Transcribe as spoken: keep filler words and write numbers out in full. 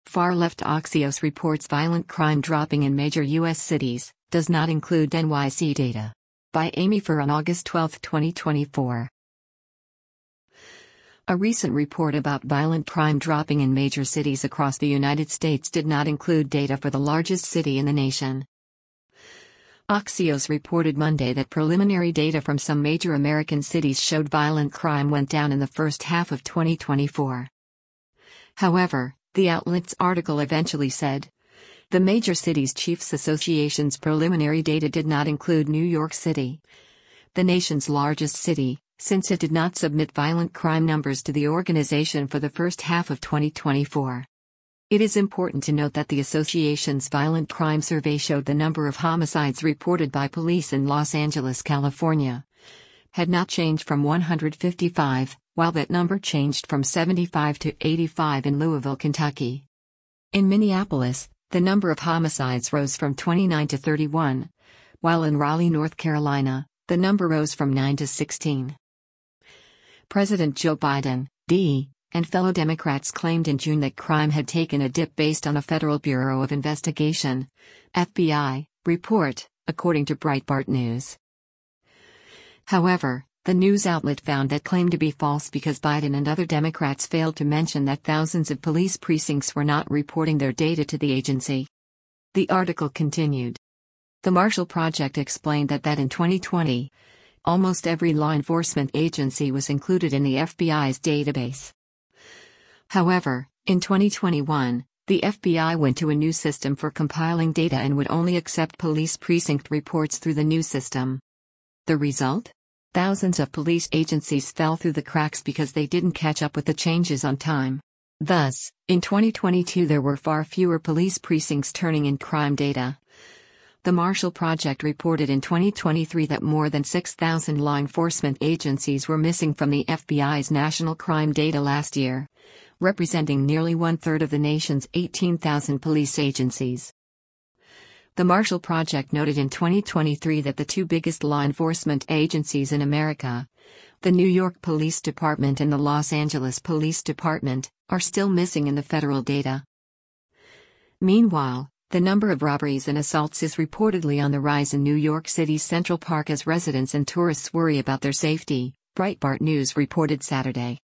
Far-left Axios reports violent crime dropping in major U S cities, does not include N Y C data. By Amy Furr on August twelfth, twenty twenty-four. A recent report about violent crime dropping in major cities across the United States did not include data for the largest city in the nation. Axios reported Monday that preliminary data from some major American cities showed violent crime went down in the first half of twenty twenty-four. However, the outlet's article eventually said, the Major Cities Chiefs Association's preliminary data did not include New York City, the nation's largest city, since it did not submit violent crime numbers to the organization for the first half of twenty twenty-four. It is important to note that the association's violent crime survey showed the number of homicides reported by police in Los Angeles, California, had not changed from one hundred fifty-five, while that number changed from seventy-five to eighty-five in Louisville, Kentucky. In Minneapolis, the number of homicides rose from twenty-nine to thirty-one, while in Raleigh, North Carolina, the number rose from nine to sixteen. President Joe Biden, D, and fellow Democrats claimed in June that crime had taken a dip based on a Federal Bureau of Investigation, F B I, report, according to Breitbart News. However, the news outlet found that claim to be false because Biden and other Democrats failed to mention that thousands of police precincts were not reporting their data to the agency. The article continued. The Marshall Project explained that that in twenty twenty, almost every law enforcement agency was included in the F B I's database. However, in twenty twenty-one, the F B I went to a new system for compiling data and would only accept police precinct reports through the new system. The result? Thousands of police agencies fell through the cracks because they didn't catch up with the changes on time. Thus, in twenty twenty-two there were far fewer police precincts turning in crime data. The Marshall Project reported in twenty twenty-three that more than six thousand law enforcement agencies were missing from the F B I's national crime data last year, representing nearly one-third of the nation's eighteen thousand police agencies. The Marshall Project noted in twenty twenty-three that the two biggest law enforcement agencies in America, the New York Police Department and the Los Angeles Police Department, are still missing in the federal data. Meanwhile, the number of robberies and assaults is reportedly on the rise in New York City's Central Park as residents and tourists worry about their safety, Breitbart News reported Saturday.